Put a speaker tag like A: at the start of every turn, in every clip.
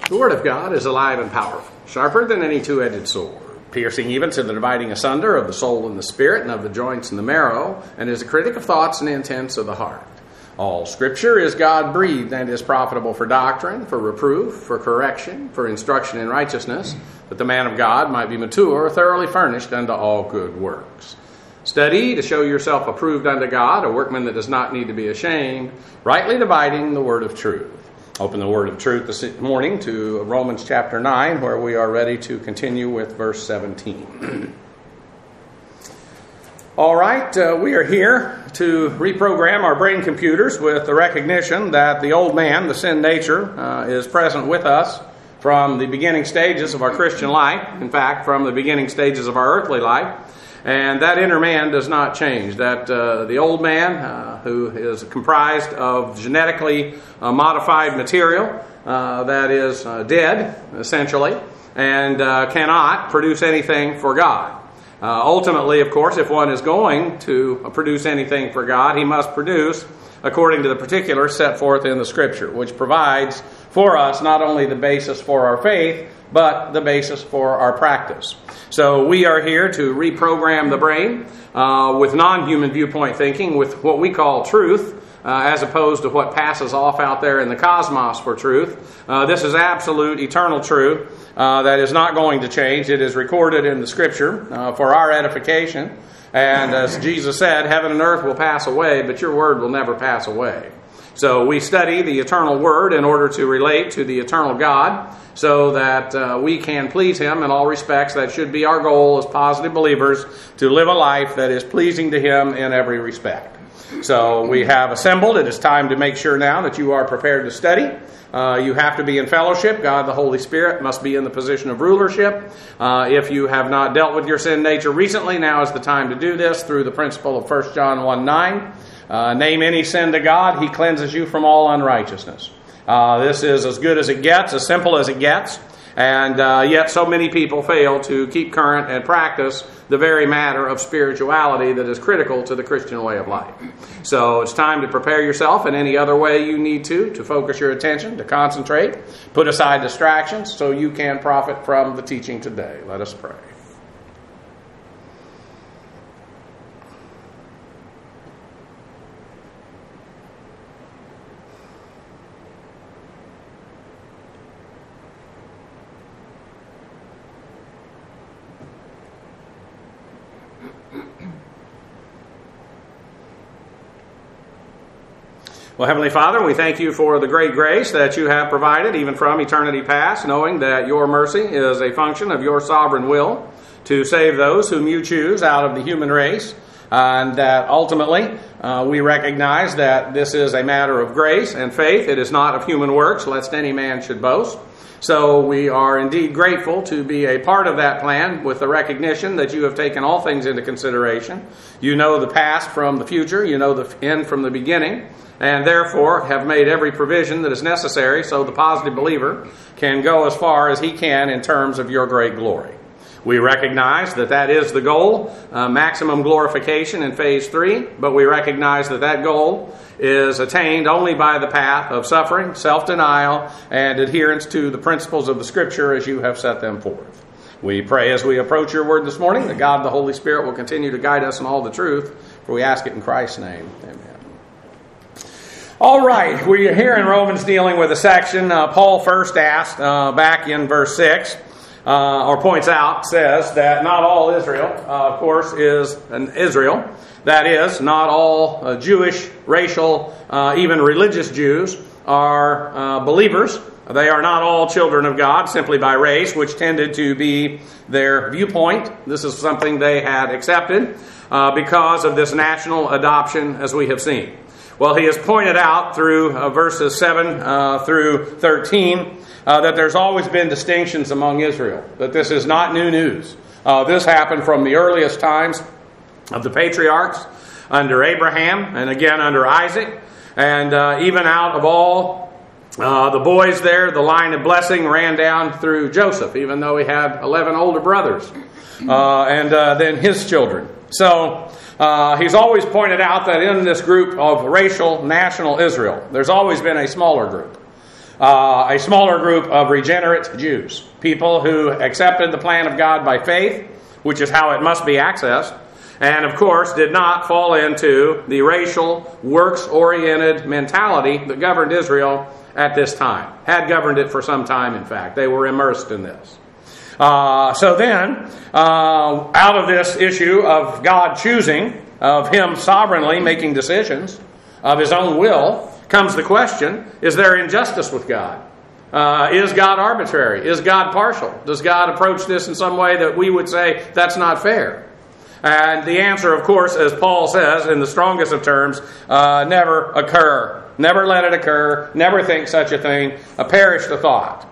A: The Word of God is alive and powerful, sharper than any two-edged sword, piercing even to the dividing asunder of the soul and the spirit and of the joints and the marrow, and is a critic of thoughts and intents of the heart. All Scripture is God-breathed and is profitable for doctrine, for reproof, for correction, for instruction in righteousness, that the man of God might be mature, thoroughly furnished unto all good works. Study to show yourself approved unto God, a workman that does not need to be ashamed, rightly dividing the word of truth. Open the word of truth this morning to Romans chapter 9, where we are ready to continue with verse 17. All right, we are here to reprogram our brain computers with the recognition that the old man, the sin nature, is present with us from the beginning stages of our Christian life. In fact, from the beginning stages of our earthly life. And that inner man does not change. That the old man, who is comprised of genetically modified material that is dead, essentially, and cannot produce anything for God. Ultimately, of course, if one is going to produce anything for God, he must produce according to the particulars set forth in the Scripture, which provides for us not only the basis for our faith, but the basis for our practice. So we are here to reprogram the brain with non-human viewpoint thinking, with what we call truth, as opposed to what passes off out there in the cosmos for truth. This is absolute, eternal truth that is not going to change. It is recorded in the Scripture for our edification. And as Jesus said, heaven and earth will pass away, but your word will never pass away. So we study the eternal Word in order to relate to the eternal God so that we can please Him in all respects. That should be our goal as positive believers, to live a life that is pleasing to Him in every respect. So we have assembled. It is time to make sure now that you are prepared to study. You have to be in fellowship. God the Holy Spirit must be in the position of rulership. If you have not dealt with your sin nature recently, now is the time to do this through the principle of 1 John 1:9. Name any sin to God, He cleanses you from all unrighteousness. This is as good as it gets, as simple as it gets, and yet so many people fail to keep current and practice the very matter of spirituality that is critical to the Christian way of life. So it's time to prepare yourself in any other way you need to focus your attention, to concentrate, put aside distractions so you can profit from the teaching today. Let us pray. Well, Heavenly Father, we thank you for the great grace that you have provided, even from eternity past, knowing that your mercy is a function of your sovereign will to save those whom you choose out of the human race, and that ultimately we recognize that this is a matter of grace and faith. It is not of human works, lest any man should boast. So we are indeed grateful to be a part of that plan, with the recognition that you have taken all things into consideration. You know the past from the future, you know the end from the beginning, and therefore have made every provision that is necessary so the positive believer can go as far as he can in terms of your great glory. We recognize that that is the goal, maximum glorification in phase 3, but we recognize that that goal is attained only by the path of suffering, self-denial, and adherence to the principles of the Scripture as you have set them forth. We pray as we approach your word this morning that God the Holy Spirit will continue to guide us in all the truth, for we ask it in Christ's name. Amen. All right, we are here in Romans dealing with a section Paul first asked back in verse 6, or points out, says that not all Israel, of course, is an Israel. That is, not all Jewish, racial, even religious Jews are believers. They are not all children of God simply by race, which tended to be their viewpoint. This is something they had accepted because of this national adoption, as we have seen. Well, he has pointed out through verses 7 through 13 that there's always been distinctions among Israel, that this is not new news. This happened from the earliest times of the patriarchs under Abraham and again under Isaac, and even out of all the boys there, the line of blessing ran down through Joseph, even though he had 11 older brothers and then his children. So he's always pointed out that in this group of racial national Israel, there's always been a smaller group. a smaller group of regenerate Jews, people who accepted the plan of God by faith, which is how it must be accessed, and of course did not fall into the racial, works-oriented mentality that governed Israel at this time. Had governed it for some time, in fact. They were immersed in this. So then, out of this issue of God choosing, of Him sovereignly making decisions of His own will, comes the question, is there injustice with God? Is God arbitrary? Is God partial? Does God approach this in some way that we would say that's not fair? And the answer, of course, as Paul says in the strongest of terms, never occur. Never let it occur. Never think such a thing. Perish the thought.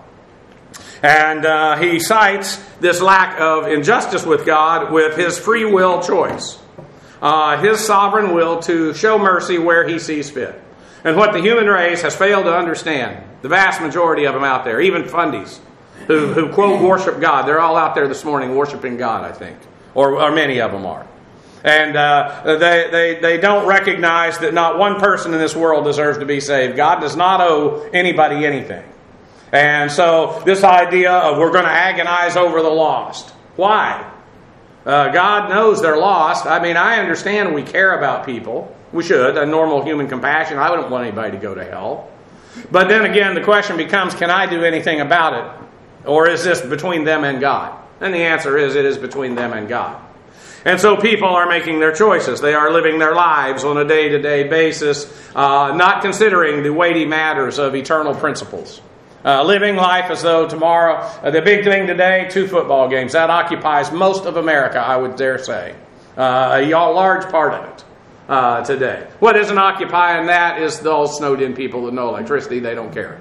A: And he cites this lack of injustice with God with His free will choice. His sovereign will to show mercy where He sees fit. And what the human race has failed to understand, the vast majority of them out there, even fundies who quote worship God, they're all out there this morning worshiping God, I think. Or many of them are. And they don't recognize that not one person in this world deserves to be saved. God does not owe anybody anything. And so this idea of we're going to agonize over the lost. Why? God knows they're lost. I mean, I understand we care about people. We should. A normal human compassion. I wouldn't want anybody to go to hell. But then again, the question becomes, can I do anything about it? Or is this between them and God? And the answer is, it is between them and God. And so people are making their choices. They are living their lives on a day-to-day basis, not considering the weighty matters of eternal principles. Living life as though tomorrow, the big thing today, 2 football games. That occupies most of America, I would dare say. A large part of it today. What isn't occupying that is those snowed-in people with no electricity. They don't care.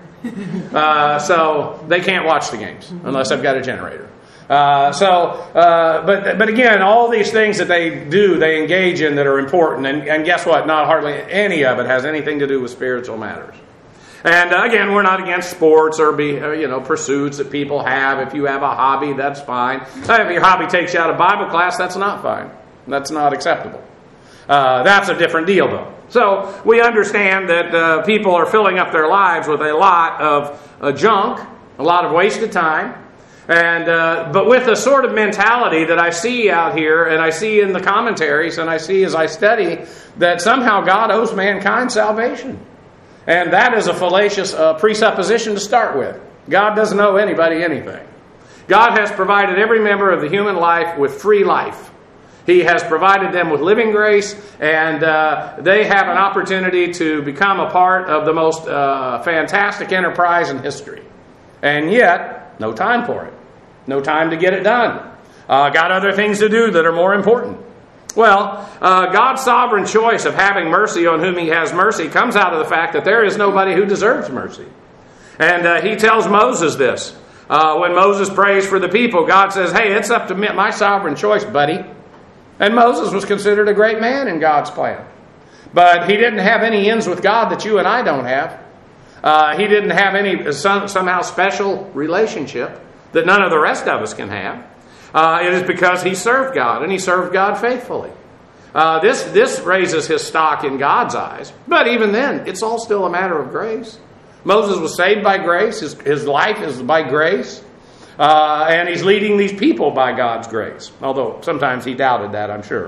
A: So they can't watch the games unless they've got a generator. But again, all these things that they do, they engage in that are important. And guess what? Not hardly any of it has anything to do with spiritual matters. And again, we're not against sports or pursuits that people have. If you have a hobby, that's fine. If your hobby takes you out of Bible class, that's not fine. That's not acceptable. That's a different deal, though. So we understand that people are filling up their lives with a lot of junk, a lot of wasted time. And but with the sort of mentality that I see out here, and I see in the commentaries, and I see as I study, that somehow God owes mankind salvation. And that is a fallacious presupposition to start with. God doesn't owe anybody anything. God has provided every member of the human life with free life. He has provided them with living grace, and they have an opportunity to become a part of the most fantastic enterprise in history. And yet, no time for it. No time to get it done. Got other things to do that are more important. Well, God's sovereign choice of having mercy on whom He has mercy comes out of the fact that there is nobody who deserves mercy. And He tells Moses this. When Moses prays for the people, God says, hey, it's up to me, my sovereign choice, buddy. And Moses was considered a great man in God's plan. But he didn't have any ends with God that you and I don't have. He didn't have any somehow special relationship that none of the rest of us can have. It is because he served God, and he served God faithfully. This raises his stock in God's eyes. But even then, it's all still a matter of grace. Moses was saved by grace. His life is by grace. And he's leading these people by God's grace. Although sometimes he doubted that, I'm sure.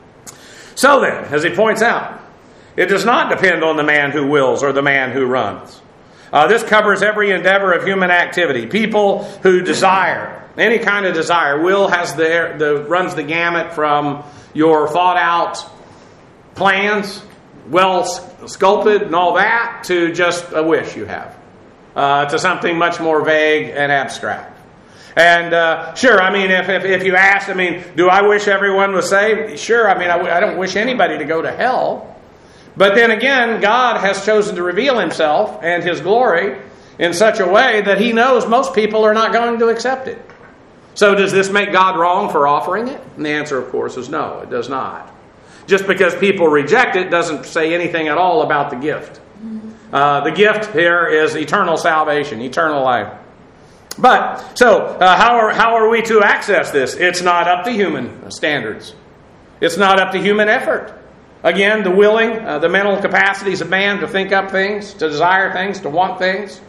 A: So then, as he points out, it does not depend on the man who wills or the man who runs. This covers every endeavor of human activity. People who desire, any kind of desire. Will has runs the gamut from your thought out plans, well sculpted and all that, to just a wish you have. To something much more vague and abstract. And sure, I mean, if you ask, I mean, do I wish everyone was saved? Sure, I mean, I don't wish anybody to go to hell. But then again, God has chosen to reveal Himself and His glory in such a way that He knows most people are not going to accept it. So does this make God wrong for offering it? And the answer, of course, is no, it does not. Just because people reject it doesn't say anything at all about the gift. The gift here is eternal salvation, eternal life. But, so, how are we to access this? It's not up to human standards. It's not up to human effort. Again, the willing, the mental capacities of man to think up things, to desire things, to want things.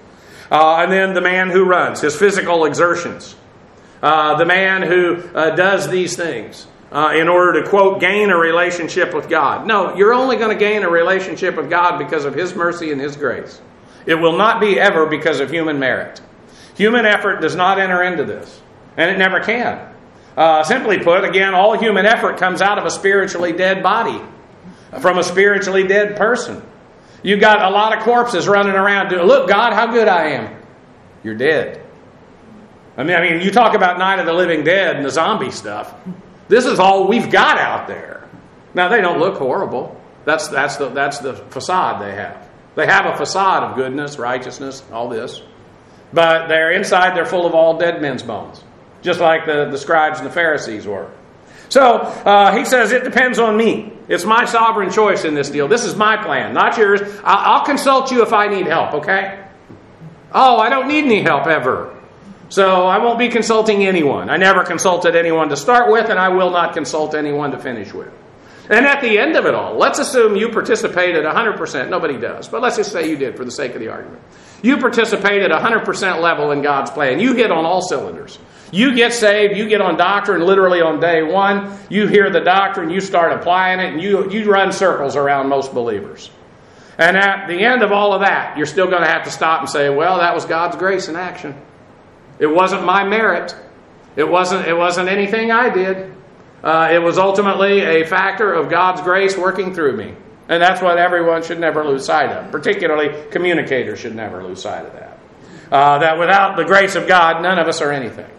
A: And then the man who runs, his physical exertions. The man who does these things in order to, quote, gain a relationship with God. No, you're only going to gain a relationship with God because of His mercy and His grace. It will not be ever because of human merit. Human effort does not enter into this, and it never can. Simply put, again, all human effort comes out of a spiritually dead body, from a spiritually dead person. You've got a lot of corpses running around doing, look, God, how good I am. You're dead. I mean, you talk about Night of the Living Dead and the zombie stuff. This is all we've got out there. Now, they don't look horrible. That's the facade they have. They have a facade of goodness, righteousness, all this. But they're inside, they're full of all dead men's bones. Just like the scribes and the Pharisees were. So, he says, it depends on me. It's my sovereign choice in this deal. This is my plan, not yours. I'll consult you if I need help, okay? Oh, I don't need any help ever. So I won't be consulting anyone. I never consulted anyone to start with, and I will not consult anyone to finish with. And at the end of it all, let's assume you participated 100%. Nobody does, but let's just say you did for the sake of the argument. You participated 100% level in God's plan. You hit on all cylinders. You get saved, you get on doctrine literally on day one. You hear the doctrine, you start applying it, and you run circles around most believers. And at the end of all of that, you're still going to have to stop and say, well, that was God's grace in action. It wasn't my merit. It wasn't anything I did. It was ultimately a factor of God's grace working through me. And that's what everyone should never lose sight of. Particularly communicators should never lose sight of that. That without the grace of God, none of us are anything.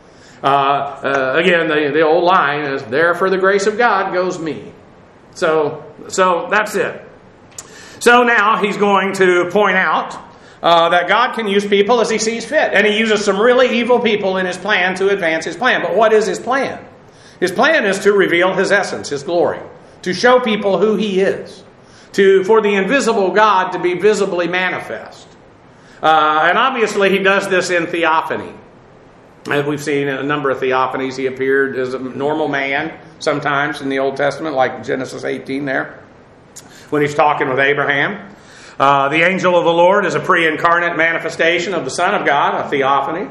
A: Again, the old line is, there for the grace of God goes me. So that's it. So now he's going to point out that God can use people as He sees fit. And He uses some really evil people in His plan to advance His plan. But what is His plan? His plan is to reveal His essence, His glory. To show people who He is. For the invisible God to be visibly manifest. And obviously He does this in theophany. As we've seen in a number of theophanies, He appeared as a normal man sometimes in the Old Testament, like Genesis 18 there, when He's talking with Abraham. The angel of the Lord is a pre-incarnate manifestation of the Son of God, a theophany.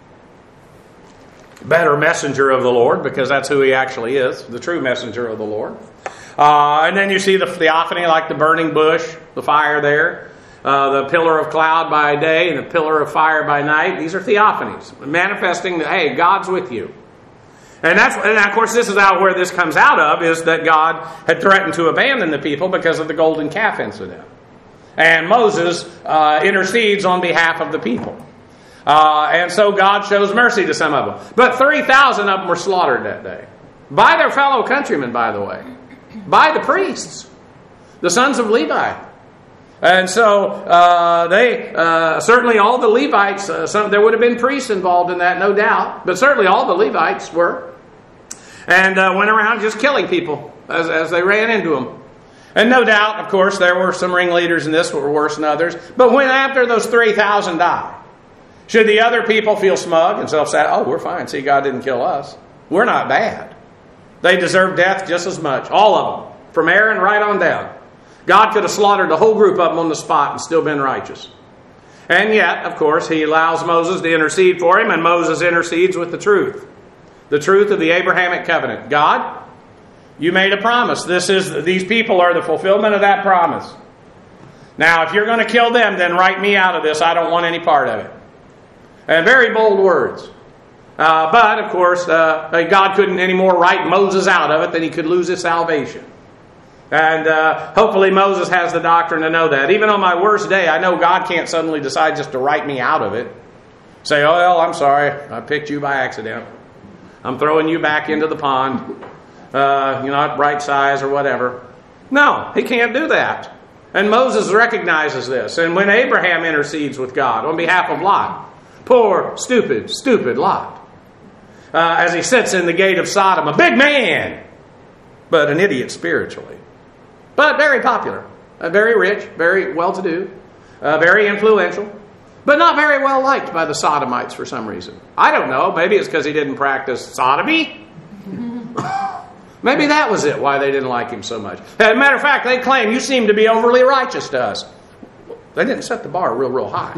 A: Better messenger of the Lord, because that's who He actually is, the true messenger of the Lord. And then you see the theophany like the burning bush, the fire there. The pillar of cloud by day and the pillar of fire by night. These are theophanies, manifesting that, hey, God's with you. And of course, this is where this comes out of, is that God had threatened to abandon the people because of the golden calf incident. And Moses intercedes on behalf of the people. And so God shows mercy to some of them. But 3,000 of them were slaughtered that day. By their fellow countrymen, by the way. By the priests. The sons of Levi. And so they certainly all the Levites, there would have been priests involved in that, no doubt. But certainly all the Levites were. And went around just killing people as they ran into them. And no doubt, of course, there were some ringleaders in this that were worse than others. But when after those 3,000 die, should the other people feel smug and self-satisfied? Oh, we're fine. See, God didn't kill us. We're not bad. They deserve death just as much. All of them. From Aaron right on down. God could have slaughtered the whole group of them on the spot and still been righteous. And yet, of course, He allows Moses to intercede for him, and Moses intercedes with the truth. The truth of the Abrahamic covenant. God, You made a promise. These people are the fulfillment of that promise. Now, if you're going to kill them, then write me out of this. I don't want any part of it. And very bold words. But, of course, God couldn't anymore write Moses out of it than He could lose his salvation. And hopefully Moses has the doctrine to know that. Even on my worst day, I know God can't suddenly decide just to write me out of it. Say, oh, well, I'm sorry. I picked you by accident. I'm throwing you back into the pond. You're not right size or whatever. No, He can't do that. And Moses recognizes this. And when Abraham intercedes with God on behalf of Lot, poor, stupid Lot, as he sits in the gate of Sodom, a big man, but an idiot spiritually. But very popular, very rich, very well-to-do, very influential, but not very well liked by the Sodomites for some reason. I don't know. Maybe it's because he didn't practice sodomy. Maybe that was it, why they didn't like him so much. As a matter of fact, they claim, you seem to be overly righteous to us. They didn't set the bar real high.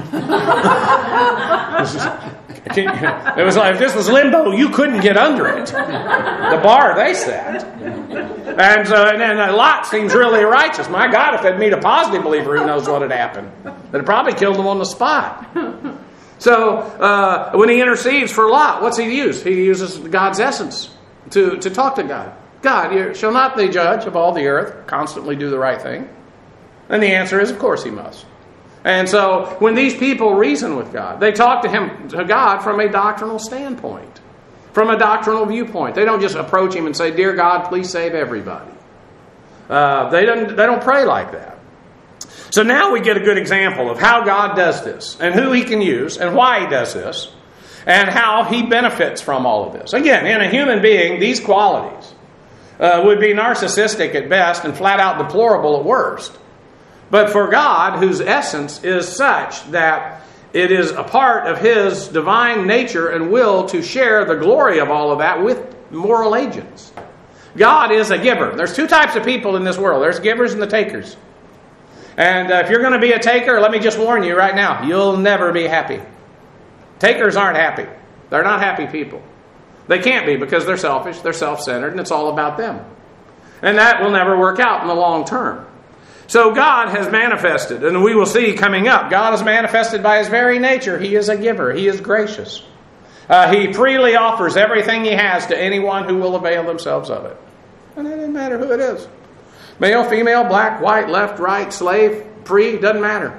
A: It was like, if this was limbo, you couldn't get under it. The bar they set. And then Lot seems really righteous. My God, if they'd meet a positive believer, who knows what had happened. They'd probably killed him on the spot. So when he intercedes for Lot, what's he use? He uses God's essence to talk to God. God, shall not the judge of all the earth constantly do the right thing? And the answer is, of course he must. And so when these people reason with God, they talk to God from a doctrinal standpoint, from a doctrinal viewpoint. They don't just approach him and say, "Dear God, please save everybody." They don't pray like that. So now we get a good example of how God does this, and who he can use, and why he does this, and how he benefits from all of this. Again, in a human being, these qualities would be narcissistic at best and flat out deplorable at worst. But for God, whose essence is such that it is a part of his divine nature and will to share the glory of all of that with moral agents. God is a giver. There's two types of people in this world. There's givers and the takers. And if you're going to be a taker, let me just warn you right now, you'll never be happy. Takers aren't happy. They're not happy people. They can't be because they're selfish, they're self-centered, and it's all about them. And that will never work out in the long term. So God has manifested, and we will see coming up, God is manifested by his very nature. He is a giver. He is gracious. He freely offers everything he has to anyone who will avail themselves of it. And it doesn't matter who it is. Male, female, black, white, left, right, slave, free, doesn't matter.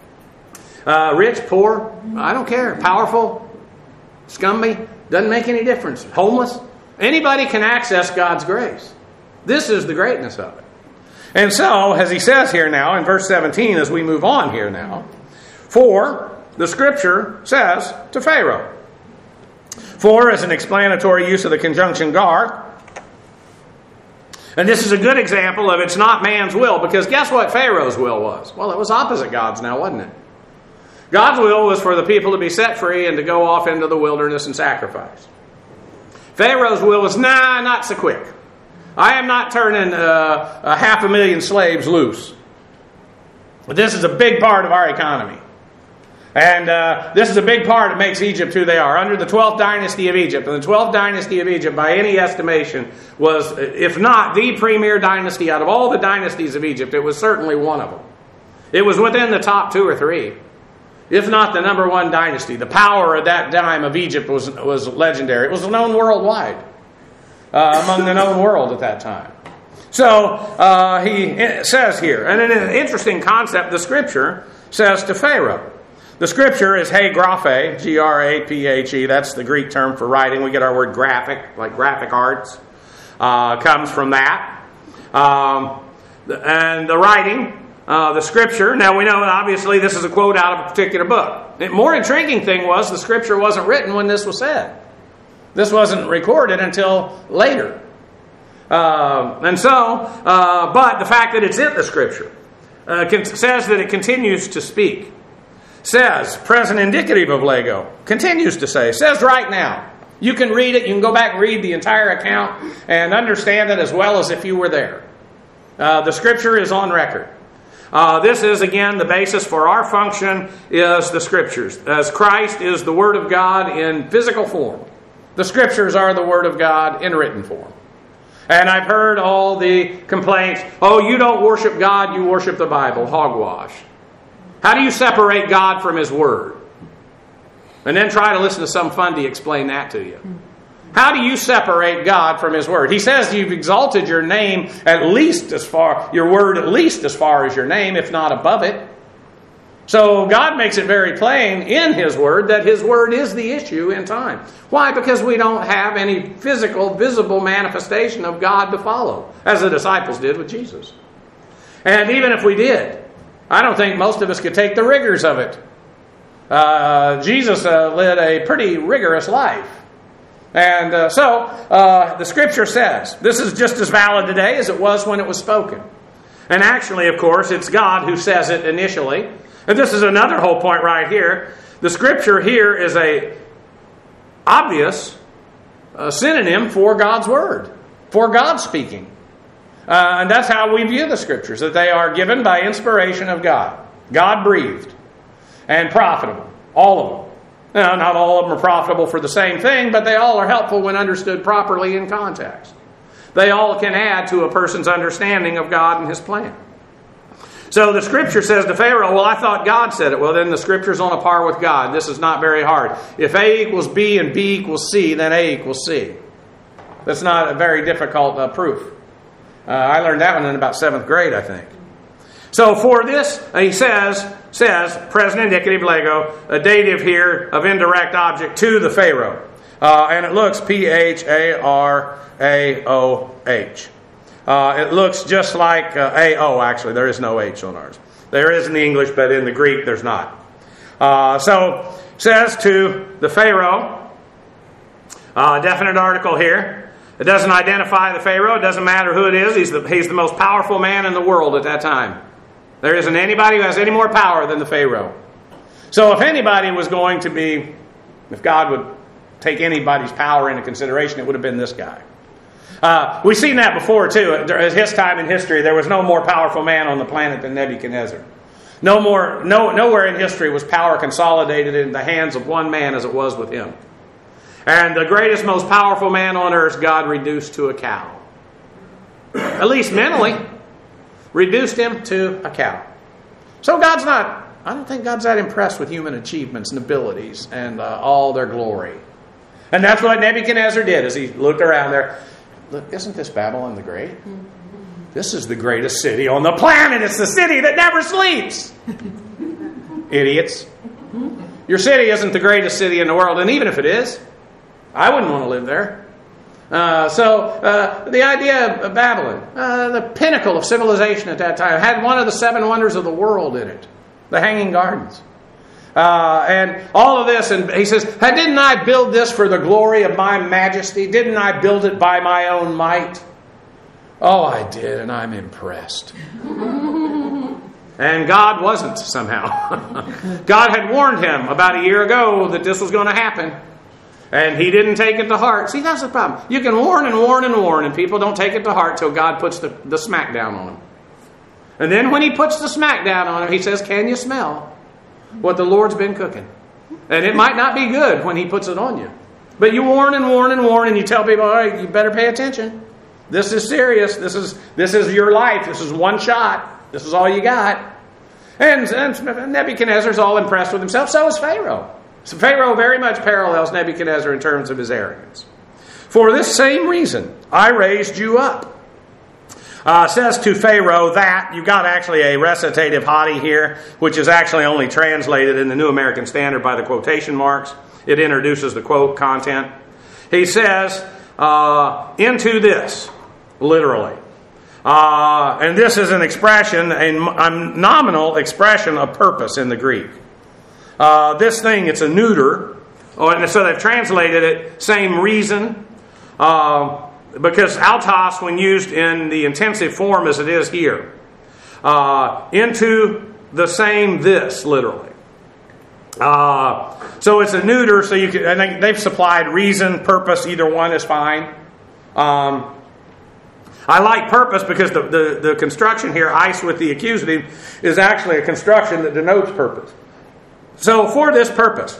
A: Rich, poor, I don't care. Powerful, scummy, doesn't make any difference. Homeless. Anybody can access God's grace. This is the greatness of it. And so, as he says here now in verse 17, as we move on here now, for the scripture says to Pharaoh. For is an explanatory use of the conjunction gar. And this is a good example of it's not man's will, because guess what Pharaoh's will was? Well, it was opposite God's now, wasn't it? God's will was for the people to be set free and to go off into the wilderness and sacrifice. Pharaoh's will was, not so quick. I am not turning 500,000 slaves loose. But this is a big part of our economy. And this is a big part that makes Egypt who they are. Under the 12th dynasty of Egypt. And the 12th dynasty of Egypt, by any estimation, was, if not the premier dynasty out of all the dynasties of Egypt, it was certainly one of them. It was within the top 2 or 3. If not the number 1 dynasty. The power at that time of Egypt was legendary. It was known worldwide. Among the known world at that time. So he says here, and in an interesting concept, the scripture says to Pharaoh. The scripture is he graphe, G-R-A-P-H-E. That's the Greek term for writing. We get our word graphic, like graphic arts, comes from that. And the writing, the scripture. Now we know obviously this is a quote out of a particular book. The more intriguing thing was the scripture wasn't written when this was said. This wasn't recorded until later. But the fact that it's in the scripture says that it continues to speak. Says, present indicative of Lego, continues to say, says right now. You can read it, you can go back and read the entire account and understand it as well as if you were there. The scripture is on record. This is, again, the basis for our function is the scriptures. As Christ is the Word of God in physical form. The scriptures are the Word of God in written form. And I've heard all the complaints, you don't worship God, you worship the Bible. Hogwash. How do you separate God from His Word? And then try to listen to some fundy explain that to you. How do you separate God from His Word? He says you've exalted your name your Word at least as far as your name, if not above it. So God makes it very plain in His Word that His Word is the issue in time. Why? Because we don't have any physical, visible manifestation of God to follow, as the disciples did with Jesus. And even if we did, I don't think most of us could take the rigors of it. Jesus led a pretty rigorous life. And so the Scripture says, this is just as valid today as it was when it was spoken. And actually, of course, it's God who says it initially. And this is another whole point right here. The Scripture here is a obvious synonym for God's Word, for God speaking. And that's how we view the Scriptures, that they are given by inspiration of God. God-breathed and profitable. All of them. Now, not all of them are profitable for the same thing, but they all are helpful when understood properly in context. They all can add to a person's understanding of God and His plan. So the Scripture says to Pharaoh, well, I thought God said it. Well, then the Scripture's on a par with God. This is not very hard. If A equals B and B equals C, then A equals C. That's not a very difficult proof. I learned that one in about 7th grade, I think. So for this, he says present indicative Lego, a dative here of indirect object to the Pharaoh. And it looks P-H-A-R-A-O-H. It looks just like A-O, actually. There is no H on ours. There is in the English, but in the Greek there's not. So it says to the Pharaoh, definite article here. It doesn't identify the Pharaoh. It doesn't matter who it is. He's the most powerful man in the world at that time. There isn't anybody who has any more power than the Pharaoh. So if anybody was going to be, if God would take anybody's power into consideration, it would have been this guy. We've seen that before too. At his time in history, there was no more powerful man on the planet than Nebuchadnezzar. Nowhere in history was power consolidated in the hands of one man as it was with him. And the greatest, most powerful man on earth, God reduced to a cow. At least mentally, reduced him to a cow. So I don't think God's that impressed with human achievements and abilities and all their glory. And that's what Nebuchadnezzar did as he looked around there. Look, isn't this Babylon the Great? This is the greatest city on the planet. It's the city that never sleeps. Idiots. Your city isn't the greatest city in the world. And even if it is, I wouldn't want to live there. So the idea of Babylon, the pinnacle of civilization at that time, had one of the 7 wonders of the world in it. The Hanging Gardens. And all of this, and he says, didn't I build this for the glory of my majesty? Didn't I build it by my own might? Oh, I did, and I'm impressed. And God wasn't, somehow. God had warned him about a year ago that this was going to happen. And he didn't take it to heart. See, that's the problem. You can warn and warn and warn, and people don't take it to heart till God puts the smack down on them. And then when he puts the smack down on them, he says, can you smell what the Lord's been cooking? And it might not be good when he puts it on you. But you warn and warn and warn, and you tell people, all right, you better pay attention. This is serious. This is your life. This is one shot. This is all you got. And Nebuchadnezzar's all impressed with himself. So is Pharaoh. So Pharaoh very much parallels Nebuchadnezzar in terms of his arrogance. For this same reason, I raised you up. Says to Pharaoh that, you've got actually a recitative haughty here, which is actually only translated in the New American Standard by the quotation marks. It introduces the quote content. He says, into this, literally. And this is an expression, a nominal expression of purpose in the Greek. This thing, it's a neuter. And so they've translated it, same reason. Because autos, when used in the intensive form as it is here, into the same this, literally. So it's a neuter, so you can, I think they've supplied reason, purpose, either one is fine. I like purpose because the construction here, ice with the accusative, is actually a construction that denotes purpose. So for this purpose,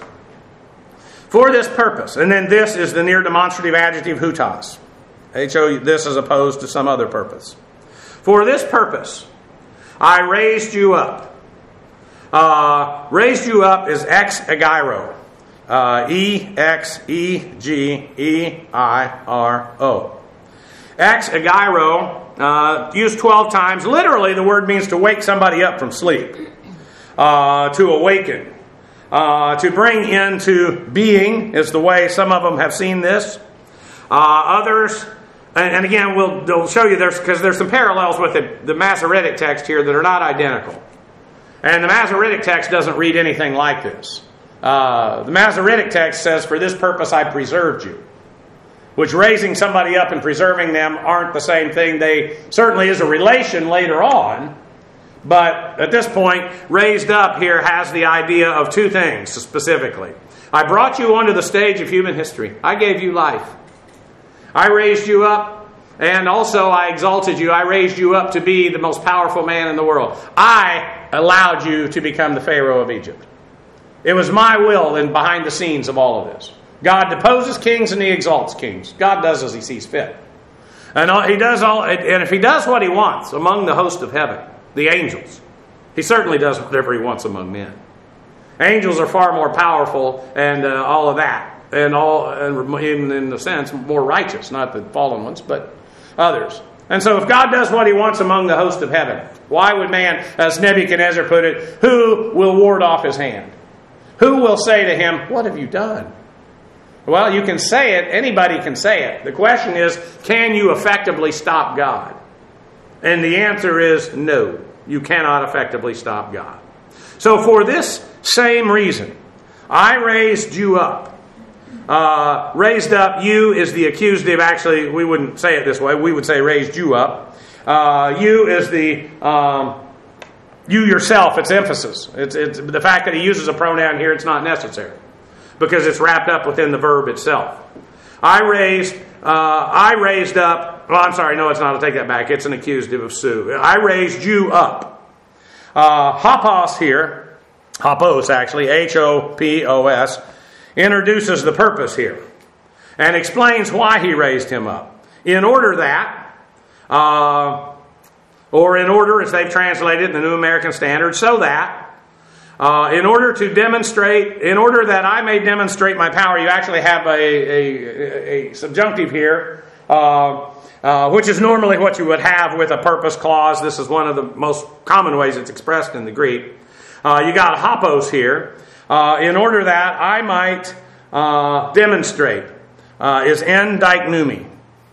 A: and then this is the near demonstrative adjective hutas. H-O, this as opposed to some other purpose. For this purpose, I raised you up. Raised you up is ex egeiro. E-X-E-G-E-I-R-O. Ex egeiro, used 12 times. Literally, the word means to wake somebody up from sleep. To awaken. To bring into being is the way some of them have seen this. Others... And again, they'll show you because there's some parallels with the Masoretic text here that are not identical. And the Masoretic text doesn't read anything like this. The Masoretic text says, for this purpose I preserved you. Which raising somebody up and preserving them aren't the same thing. They certainly is a relation later on. But at this point, raised up here has the idea of 2 things specifically. I brought you onto the stage of human history. I gave you life. I raised you up, and also I exalted you. I raised you up to be the most powerful man in the world. I allowed you to become the Pharaoh of Egypt. It was my will in behind the scenes of all of this. God deposes kings and he exalts kings. God does as he sees fit. And if he does what he wants among the host of heaven, the angels, he certainly does whatever he wants among men. Angels are far more powerful and all of that. And in a sense, more righteous. Not the fallen ones, but others. And so if God does what he wants among the host of heaven, why would man, as Nebuchadnezzar put it, who will ward off his hand? Who will say to him, what have you done? Well, you can say it. Anybody can say it. The question is, can you effectively stop God? And the answer is no. You cannot effectively stop God. So for this same reason, I raised you up. Raised up, you is the accusative. Actually, we wouldn't say it this way. We would say raised you up. You is the... you yourself, it's emphasis. It's the fact that he uses a pronoun here, it's not necessary. Because it's wrapped up within the verb itself. I raised up... Well, I'm sorry, no, it's not. I'll take that back. It's an accusative of Sue. I raised you up. Hopos here, Hopos actually, H-O-P-O-S, introduces the purpose here. And explains why he raised him up. In order that... or in order, as they've translated in the New American Standard, so that, in order that I may demonstrate my power, you actually have a subjunctive here, which is normally what you would have with a purpose clause. This is one of the most common ways it's expressed in the Greek. You got hopos here. In order that I might demonstrate, is endeiknumi.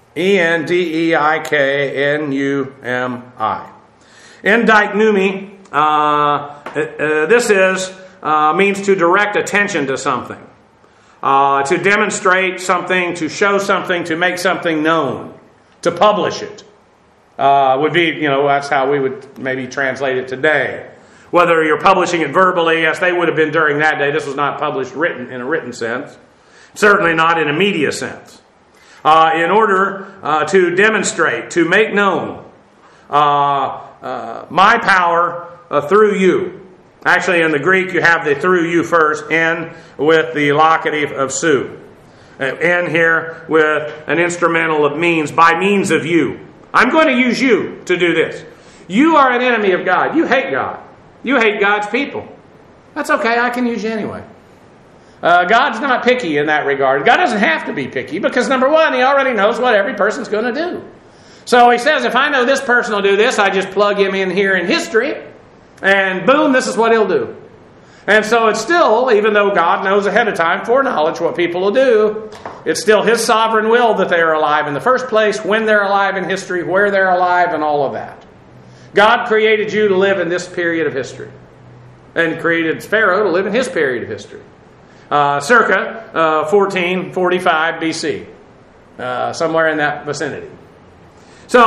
A: E-N-D-E-I-K-N-U-M-I. Endeiknumi, this means to direct attention to something. To demonstrate something, to show something, to make something known. To publish it. Would be, that's how we would maybe translate it today. Whether you're publishing it verbally, yes, they would have been during that day. This was not published in a written sense. Certainly not in a media sense. In order to demonstrate, to make known my power through you. Actually, in the Greek, you have the through you first, N with the locative of Sue. N here with an instrumental of means, by means of you. I'm going to use you to do this. You are an enemy of God. You hate God. You hate God's people. That's okay. I can use you anyway. God's not picky in that regard. God doesn't have to be picky because, number one, he already knows what every person's going to do. So he says, if I know this person will do this, I just plug him in here in history, and boom, this is what he'll do. And so it's still, even though God knows ahead of time, foreknowledge what people will do, it's still his sovereign will that they are alive in the first place, when they're alive in history, where they're alive, and all of that. God created you to live in this period of history, and created Pharaoh to live in his period of history. Circa 1445 BC, somewhere in that vicinity. So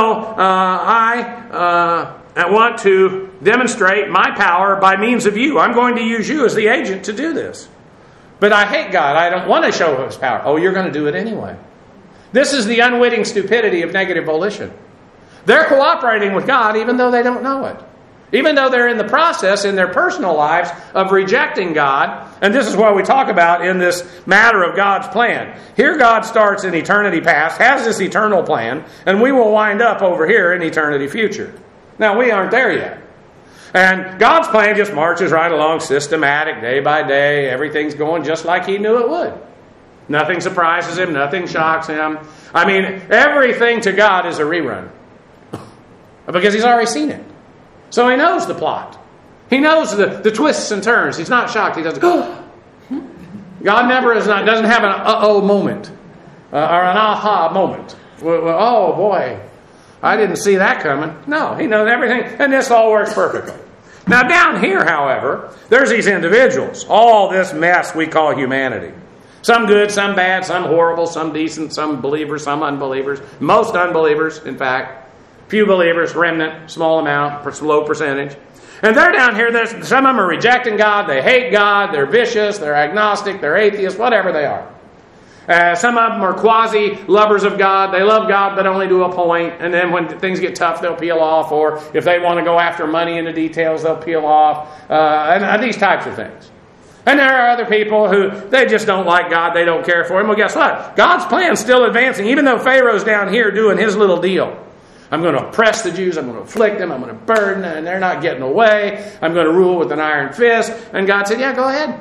A: I want to demonstrate my power by means of you. I'm going to use you as the agent to do this. But I hate God. I don't want to show his power. Oh, you're going to do it anyway. This is the unwitting stupidity of negative volition. They're cooperating with God even though they don't know it. Even though they're in the process in their personal lives of rejecting God. And this is what we talk about in this matter of God's plan. Here God starts in eternity past, has this eternal plan, and we will wind up over here in eternity future. Now, we aren't there yet. And God's plan just marches right along, systematic, day by day. Everything's going just like he knew it would. Nothing surprises him. Nothing shocks him. I mean, everything to God is a rerun. Because he's already seen it. So he knows the plot. He knows the twists and turns. He's not shocked. He doesn't go. God doesn't have an uh-oh moment. Or an aha moment. Oh boy, I didn't see that coming. No, he knows everything. And this all works perfectly. Now down here, however, there's these individuals. All this mess we call humanity. Some good, some bad, some horrible, some decent, some believers, some unbelievers. Most unbelievers, in fact. Few believers, remnant, small amount, low percentage. And they're down here, some of them are rejecting God, they hate God, they're vicious, they're agnostic, they're atheists, whatever they are. Some of them are quasi-lovers of God. They love God, but only to a point. And then when things get tough, they'll peel off. Or if they want to go after money in the details, they'll peel off. And these types of things. And there are other people who, they just don't like God. They don't care for Him. Well, guess what? God's plan's still advancing, even though Pharaoh's down here doing his little deal. I'm going to oppress the Jews. I'm going to afflict them. I'm going to burden them. And they're not getting away. I'm going to rule with an iron fist. And God said, yeah, go ahead.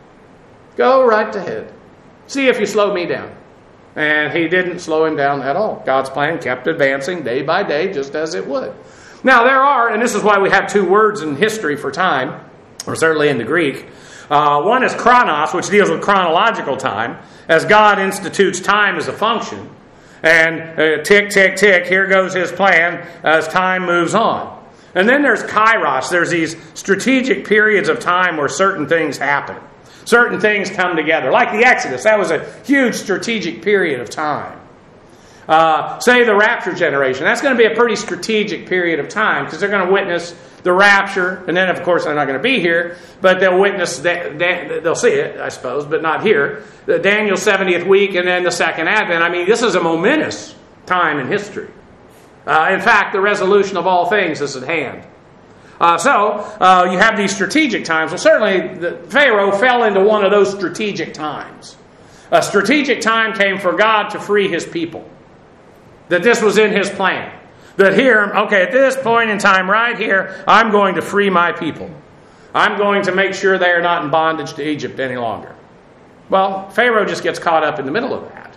A: Go right ahead. See if you slow me down. And He didn't slow him down at all. God's plan kept advancing day by day, just as it would. Now there are, and this is why we have two words in history for time, or certainly in the Greek. One is chronos, which deals with chronological time, as God institutes time as a function. And tick, tick, tick, here goes His plan as time moves on. And then there's kairos. There's these strategic periods of time where certain things happen. Certain things come together. Like the Exodus, that was a huge strategic period of time. Say the rapture generation. That's going to be a pretty strategic period of time because they're going to witness the rapture. And then, of course, they're not going to be here, but they'll witness, they'll see it, I suppose, but not here. Daniel's 70th week and then the second advent. I mean, this is a momentous time in history. In fact, the resolution of all things is at hand. So you have these strategic times. Well, certainly Pharaoh fell into one of those strategic times. A strategic time came for God to free His people. That this was in His plan. That here, okay, at this point in time right here, I'm going to free my people. I'm going to make sure they are not in bondage to Egypt any longer. Well, Pharaoh just gets caught up in the middle of that.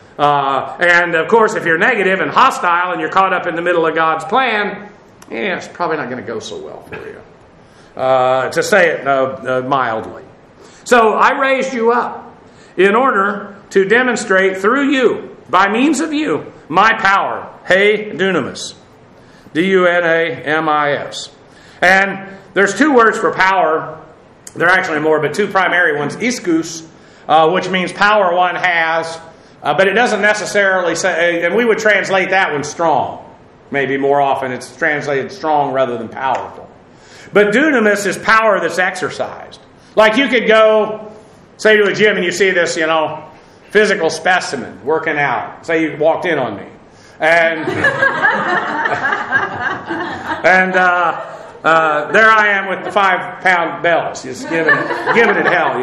A: And of course, if you're negative and hostile and you're caught up in the middle of God's plan, it's probably not going to go so well for you. To say it mildly. So I raised you up in order to demonstrate through you, by means of you, my power. Hey, dunamis. D-U-N-A-M-I-S. And there's two words for power. There are actually more, but two primary ones. Iskus, which means power one has, but it doesn't necessarily say, and we would translate that one strong. Maybe more often it's translated strong rather than powerful. But dunamis is power that's exercised. Like you could go, say to a gym and you see this, physical specimen working out. Say you walked in on me. And there I am with the 5-pound belts, just giving it hell,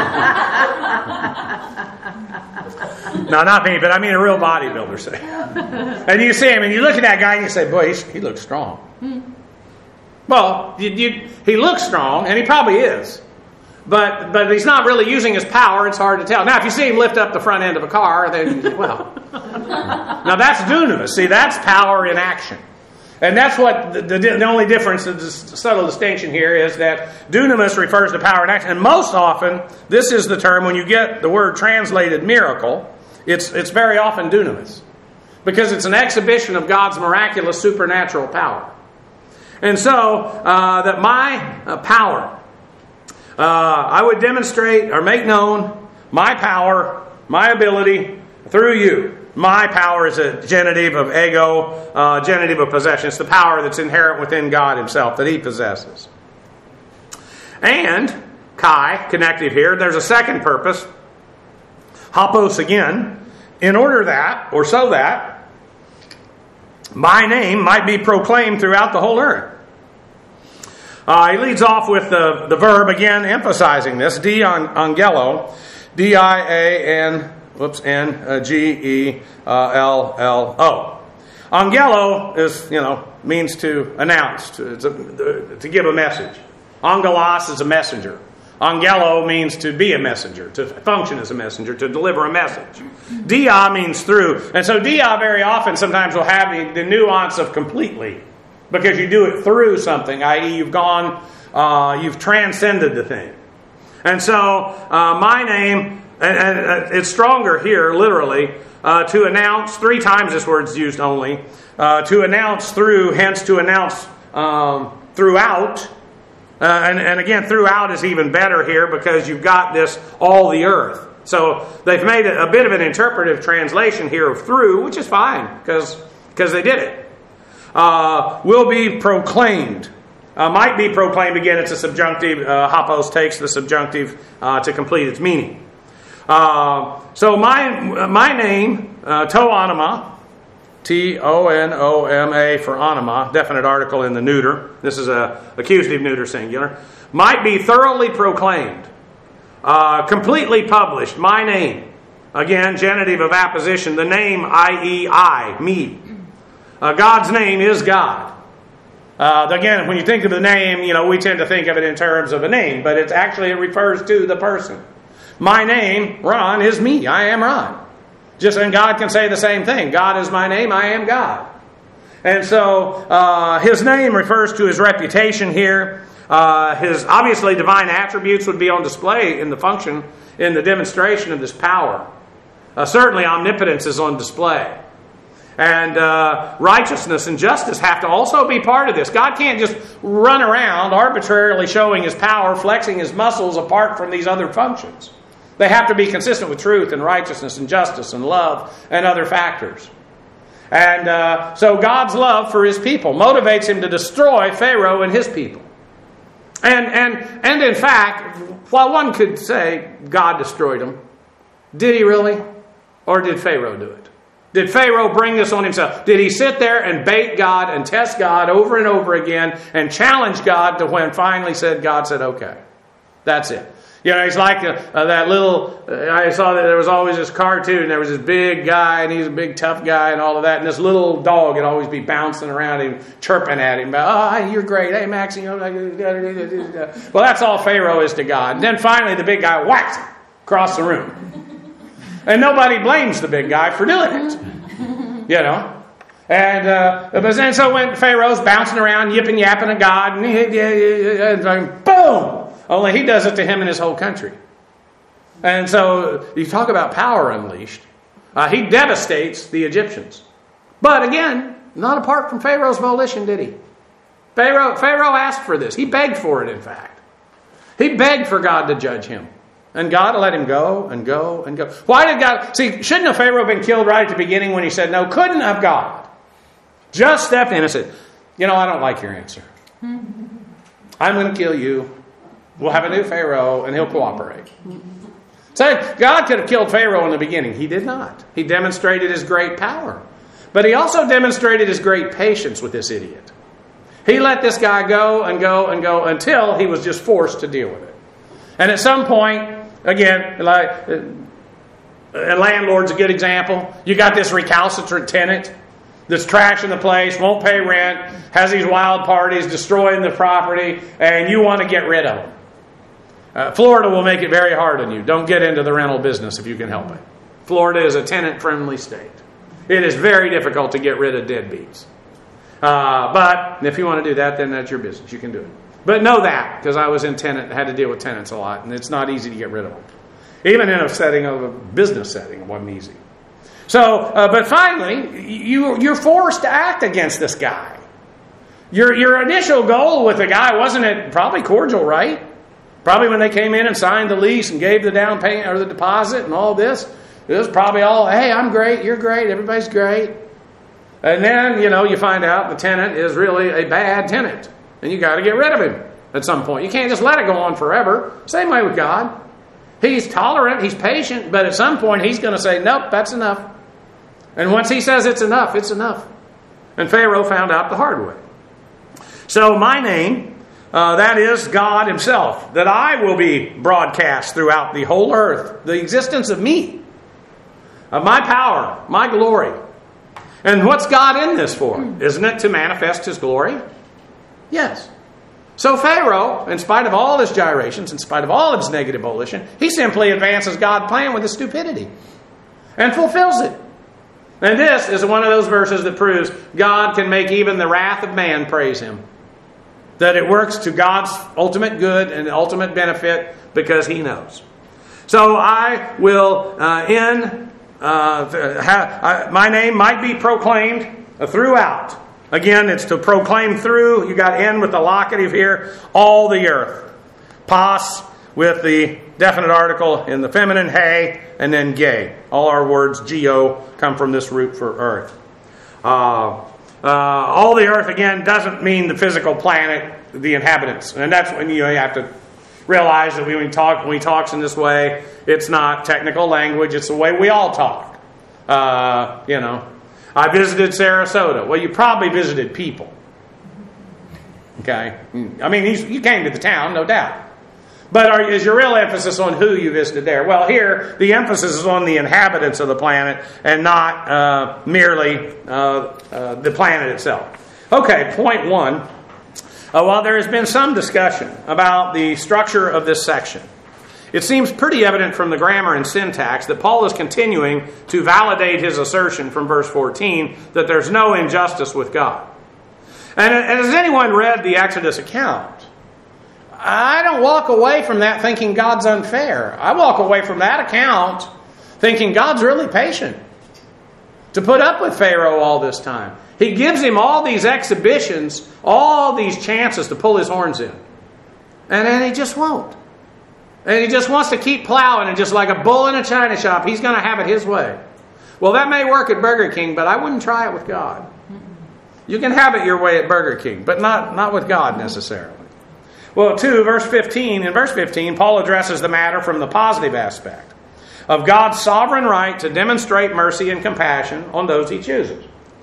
A: No, not me, but I mean a real bodybuilder, say. And you see him, and you look at that guy, and you say, boy, he looks strong. Well, he looks strong, and he probably is. But he's not really using his power. It's hard to tell. Now, if you see him lift up the front end of a car, then, well. Now, that's dunamis. See, that's power in action. And that's what the only difference, the subtle distinction here is that dunamis refers to power in action. And most often, this is the term, when you get the word translated miracle, it's very often dunamis. Because it's an exhibition of God's miraculous supernatural power. And so, that my power... I would demonstrate or make known my power, my ability through you. My power is a genitive of ego, genitive of possession. It's the power that's inherent within God Himself that He possesses. And, Kai, connected here, there's a second purpose. Hapos again, in order that, or so that, my name might be proclaimed throughout the whole earth. He leads off with the verb, again, emphasizing this, angelo, D-I-A-N-G-E-L-L-O. Angelo is, means to announce, to give a message. Angelos is a messenger. Angelo means to be a messenger, to function as a messenger, to deliver a message. Dia means through. And so dia very often sometimes will have the nuance of completely. Because you do it through something, i.e. you've transcended the thing. And so, my name, and it's stronger here, literally, to announce, 3 times this word's used only, to announce through, hence to announce throughout. And again, throughout is even better here because you've got this, all the earth. So, they've made a bit of an interpretive translation here of through, which is fine, because they did it. Will be proclaimed. Might be proclaimed. Again, it's a subjunctive. Hapos takes the subjunctive to complete its meaning. So my name, Toonoma, Tonoma for onoma, definite article in the neuter. This is a accusative neuter singular. Might be thoroughly proclaimed, completely published. My name, again, genitive of apposition. The name, i.e., I, me. God's name is God. Again, when you think of the name, we tend to think of it in terms of a name, but it refers to the person. My name, Ron, is me. I am Ron. And God can say the same thing. God is my name. I am God. And so his name refers to his reputation here. His obviously divine attributes would be on display in the function, in the demonstration of this power. Certainly omnipotence is on display. And righteousness and justice have to also be part of this. God can't just run around arbitrarily showing his power, flexing his muscles apart from these other functions. They have to be consistent with truth and righteousness and justice and love and other factors. And so God's love for his people motivates him to destroy Pharaoh and his people. And in fact, while one could say God destroyed them, did he really? Or did Pharaoh do it? Did Pharaoh bring this on himself? Did he sit there and bait God and test God over and over again and challenge God to when finally God said, okay, that's it. He's like that little, I saw that there was always this cartoon, there was this big guy, and he's a big tough guy and all of that, and this little dog would always be bouncing around him, chirping at him, oh, you're great, hey, Max, well, that's all Pharaoh is to God. And then finally the big guy whacks him across the room. And nobody blames the big guy for doing it, And so when Pharaoh's bouncing around, yipping, yapping at God, and boom! Only he does it to him and his whole country. And so you talk about power unleashed. He devastates the Egyptians. But again, not apart from Pharaoh's volition, did he? Pharaoh asked for this. He begged for it, in fact. He begged for God to judge him. And God let him go and go and go. Why did God... See, shouldn't have Pharaoh been killed right at the beginning when he said no? Couldn't have God just stepped in and said, I don't like your answer. I'm going to kill you. We'll have a new Pharaoh, and he'll cooperate. So God could have killed Pharaoh in the beginning. He did not. He demonstrated his great power. But he also demonstrated his great patience with this idiot. He let this guy go and go and go until he was just forced to deal with it. And at some point, again, like a landlord's a good example. You got this recalcitrant tenant that's trashing the place, won't pay rent, has these wild parties, destroying the property, and you want to get rid of him. Florida will make it very hard on you. Don't get into the rental business if you can help it. Florida is a tenant-friendly state. It is very difficult to get rid of deadbeats. But if you want to do that, then that's your business. You can do it. But know that, because I was in had to deal with tenants a lot, and it's not easy to get rid of them. Even in a business setting, it wasn't easy. So, but finally, you're forced to act against this guy. Your initial goal with the guy wasn't it probably cordial, right? Probably when they came in and signed the lease and gave the down payment or the deposit and all this, it was probably all, hey, I'm great, you're great, everybody's great. And then, you find out the tenant is really a bad tenant. And you got to get rid of him at some point. You can't just let it go on forever. Same way with God. He's tolerant, he's patient, but at some point he's going to say, nope, that's enough. And once he says it's enough, it's enough. And Pharaoh found out the hard way. So my name, that is God himself, that I will be broadcast throughout the whole earth. The existence of me, of my power, my glory. And what's God in this for? Isn't it to manifest his glory? Yes. So Pharaoh, in spite of all his gyrations, in spite of all of his negative volition, he simply advances God's plan with his stupidity and fulfills it. And this is one of those verses that proves God can make even the wrath of man praise him. That it works to God's ultimate good and ultimate benefit because he knows. So I will my name might be proclaimed throughout. Again, it's to proclaim through. You got N with the locative here. All the earth. Pas with the definite article in the feminine, he, and then gay. All our words, geo, come from this root for earth. All the earth, again, doesn't mean the physical planet, the inhabitants. And that's when you have to realize that when he talks in this way, it's not technical language. It's the way we all talk. I visited Sarasota. Well, you probably visited people. Okay? I mean, you came to the town, no doubt. But is your real emphasis on who you visited there? Well, here, the emphasis is on the inhabitants of the planet and not merely the planet itself. Okay, point 1. While there has been some discussion about the structure of this section, it seems pretty evident from the grammar and syntax that Paul is continuing to validate his assertion from verse 14 that there's no injustice with God. And has anyone read the Exodus account? I don't walk away from that thinking God's unfair. I walk away from that account thinking God's really patient to put up with Pharaoh all this time. He gives him all these exhibitions, all these chances to pull his horns in. And then he just won't. And he just wants to keep plowing, and just like a bull in a china shop, he's going to have it his way. Well, that may work at Burger King, but I wouldn't try it with God. You can have it your way at Burger King, but not with God necessarily. Well, in verse 15, Paul addresses the matter from the positive aspect of God's sovereign right to demonstrate mercy and compassion on those he chooses.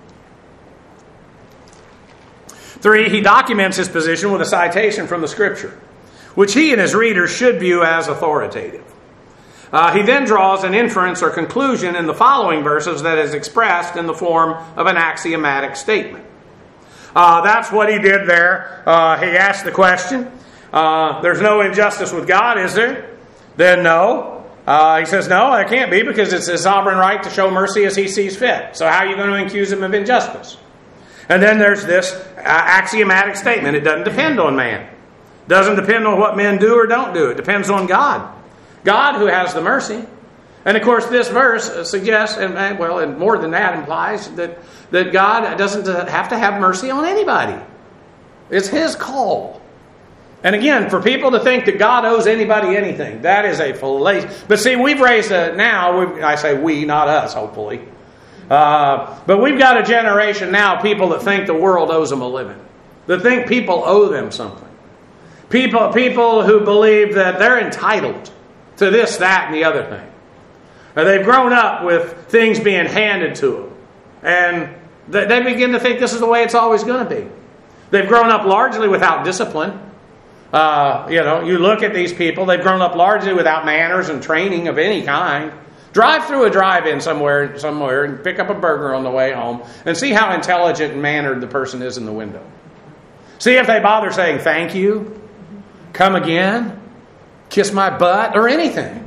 A: 3, he documents his position with a citation from the Scripture, which he and his readers should view as authoritative. He then draws an inference or conclusion in the following verses that is expressed in the form of an axiomatic statement. That's what he did there. He asked the question, there's no injustice with God, is there? Then no. He says, no, there can't be, because it's his sovereign right to show mercy as he sees fit. So how are you going to accuse him of injustice? And then there's this axiomatic statement. It doesn't depend on man. It doesn't depend on what men do or don't do. It depends on God. God who has the mercy. And of course this verse suggests, and more than that implies, that God doesn't have to have mercy on anybody. It's his call. And again, for people to think that God owes anybody anything, that is a fallacious. But see, we've raised I say we, not us, hopefully. But we've got a generation now of people that think the world owes them a living. That think people owe them something. People who believe that they're entitled to this, that, and the other thing. They've grown up with things being handed to them. And they begin to think this is the way it's always going to be. They've grown up largely without discipline. You look at these people, they've grown up largely without manners and training of any kind. Drive through a drive-in somewhere and pick up a burger on the way home and see how intelligent and mannered the person is in the window. See if they bother saying thank you, come again, kiss my butt, or anything.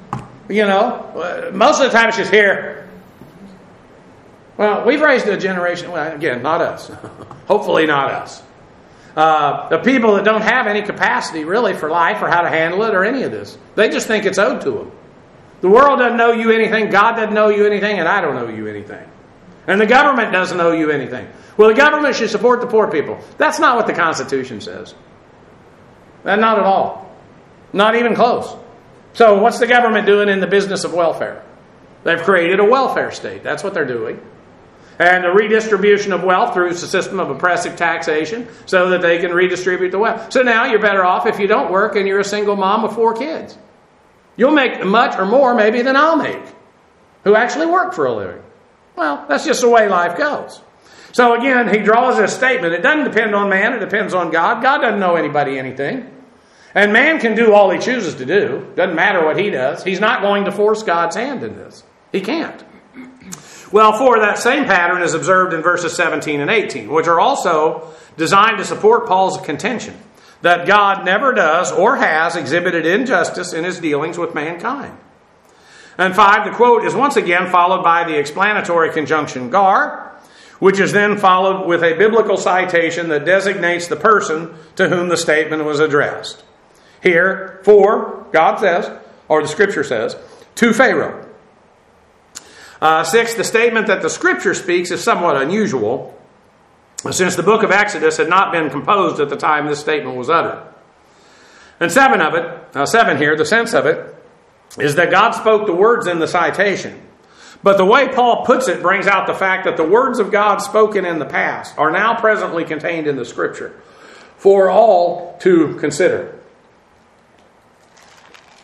A: Most of the time it's just here. Well, we've raised a generation, again, not us. Hopefully not us. The people that don't have any capacity really for life or how to handle it or any of this. They just think it's owed to them. The world doesn't owe you anything, God doesn't owe you anything, and I don't owe you anything. And the government doesn't owe you anything. Well, the government should support the poor people. That's not what the Constitution says. Not at all. Not even close. So what's the government doing in the business of welfare? They've created a welfare state. That's what they're doing. And the redistribution of wealth through a system of oppressive taxation so that they can redistribute the wealth. So now you're better off if you don't work and you're a single mom with 4 kids. You'll make much or more maybe than I'll make, who actually work for a living. Well, that's just the way life goes. So again, he draws this statement. It doesn't depend on man, it depends on God. God doesn't owe anybody anything. And man can do all he chooses to do. Doesn't matter what he does. He's not going to force God's hand in this. He can't. Well, for that same pattern is observed in verses 17 and 18, which are also designed to support Paul's contention that God never does or has exhibited injustice in his dealings with mankind. And 5, the quote is once again followed by the explanatory conjunction gar, which is then followed with a biblical citation that designates the person to whom the statement was addressed. Here, for, God says, or the Scripture says, to Pharaoh. 6, the statement that the Scripture speaks is somewhat unusual, since the book of Exodus had not been composed at the time this statement was uttered. And 7 here, the sense of it, is that God spoke the words in the citation. But the way Paul puts it brings out the fact that the words of God spoken in the past are now presently contained in the Scripture for all to consider.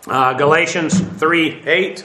A: Galatians 3:8.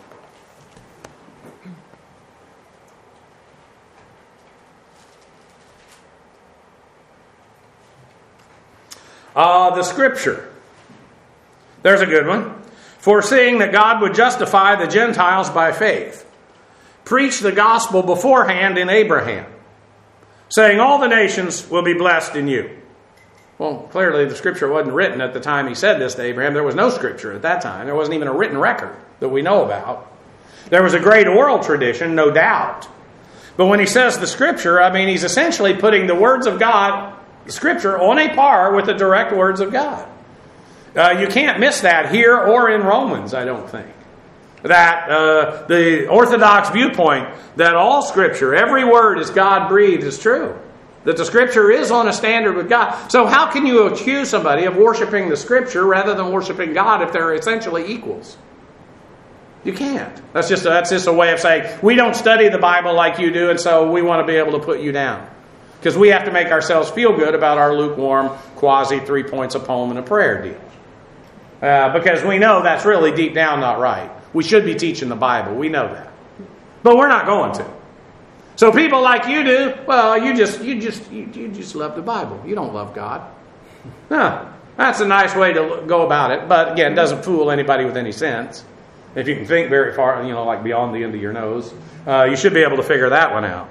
A: The Scripture. There's a good one. Foreseeing that God would justify the Gentiles by faith, preach the gospel beforehand in Abraham, saying all the nations will be blessed in you. Well, clearly the Scripture wasn't written at the time he said this to Abraham. There was no Scripture at that time. There wasn't even a written record that we know about. There was a great oral tradition, no doubt. But when he says the Scripture, I mean, he's essentially putting the words of God, the Scripture, on a par with the direct words of God. You can't miss that here or in Romans, I don't think. That the Orthodox viewpoint that all Scripture, every word is God-breathed, is true. That the Scripture is on a standard with God. So how can you accuse somebody of worshiping the Scripture rather than worshiping God if they're essentially equals? You can't. That's just a way of saying, we don't study the Bible like you do, and so we want to be able to put you down. Because we have to make ourselves feel good about our lukewarm, quasi 3 points, a poem, and a prayer deal. Because we know that's really deep down not right. We should be teaching the Bible. We know that. But we're not going to. So people like you do, well, you just love the Bible. You don't love God. No, that's a nice way to go about it. But again, it doesn't fool anybody with any sense. If you can think very far, like beyond the end of your nose, you should be able to figure that one out.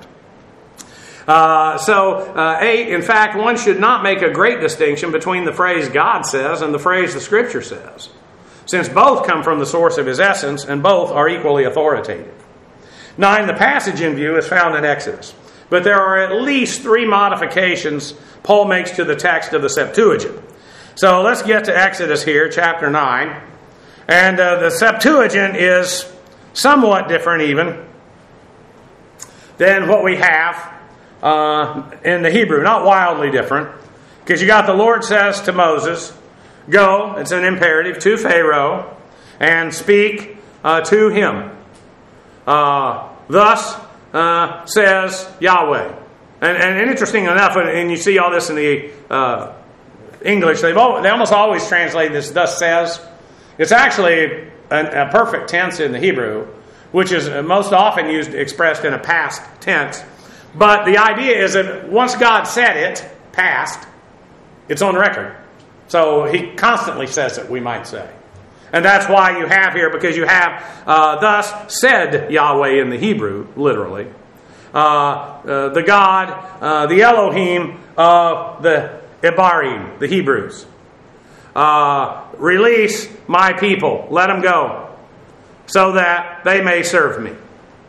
A: In fact, one should not make a great distinction between the phrase God says and the phrase the Scripture says, since both come from the source of His essence and both are equally authoritative. 9, the passage in view is found in Exodus, but there are at least 3 modifications Paul makes to the text of the Septuagint. So let's get to Exodus here, chapter 9. And the Septuagint is somewhat different even than what we have in the Hebrew. Not wildly different. Because you got the Lord says to Moses, go, it's an imperative, to Pharaoh, and speak to him. Thus says Yahweh. And interesting enough, and you see all this in the English, they almost always translate this, thus says. It's actually a perfect tense in the Hebrew, which is most often expressed in a past tense. But the idea is that once God said it, past, it's on record. So He constantly says it, we might say. And that's why you have here, because you have thus said Yahweh in the Hebrew, literally. The God, the Elohim of the Ibarim, the Hebrews. Release my people, let them go, so that they may serve me.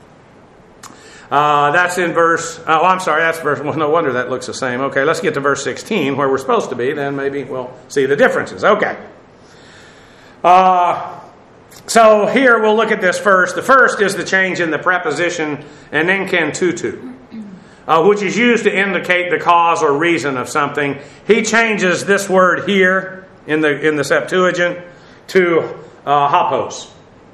A: That's in verse, that's verse, well, no wonder that looks the same. Okay, let's get to verse 16, where we're supposed to be, then maybe we'll see the differences. Okay. So here we'll look at this first. The first is the change in the preposition enenkentutu, which is used to indicate the cause or reason of something. He changes this word here in the Septuagint to hapos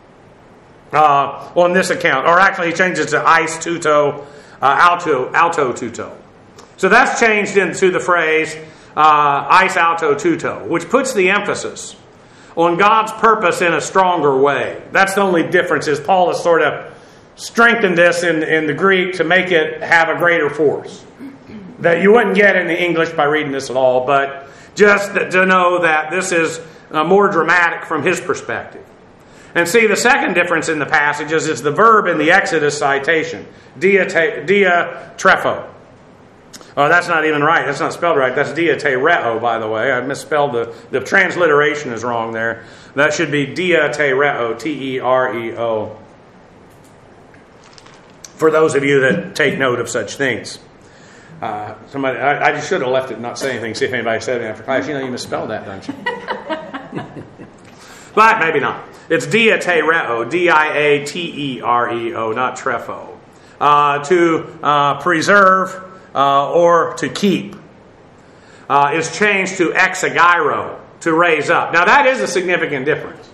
A: on this account. Or actually he changes to eis tuto, alto tuto. So that's changed into the phrase eis alto tuto, which puts the emphasis on God's purpose in a stronger way. That's the only difference, is Paul has sort of strengthened this in the Greek to make it have a greater force that you wouldn't get in the English by reading this at all, but just to know that this is more dramatic from his perspective. And see, the second difference in the passages is the verb in the Exodus citation, dia trepho. Oh, that's not even right. That's not spelled right. That's dia te reo, by the way. I misspelled the transliteration is wrong there. That should be dia te reo, T-E-R-E-O. For those of you that take note of such things. I just should have left it not say anything, see if anybody said it after class. You misspelled that, don't you? But maybe not. It's dia te reo, D-I-A-T-E-R-E-O, not trepho. To preserve or to keep is changed to exagyro, to raise up. Now that is a significant difference.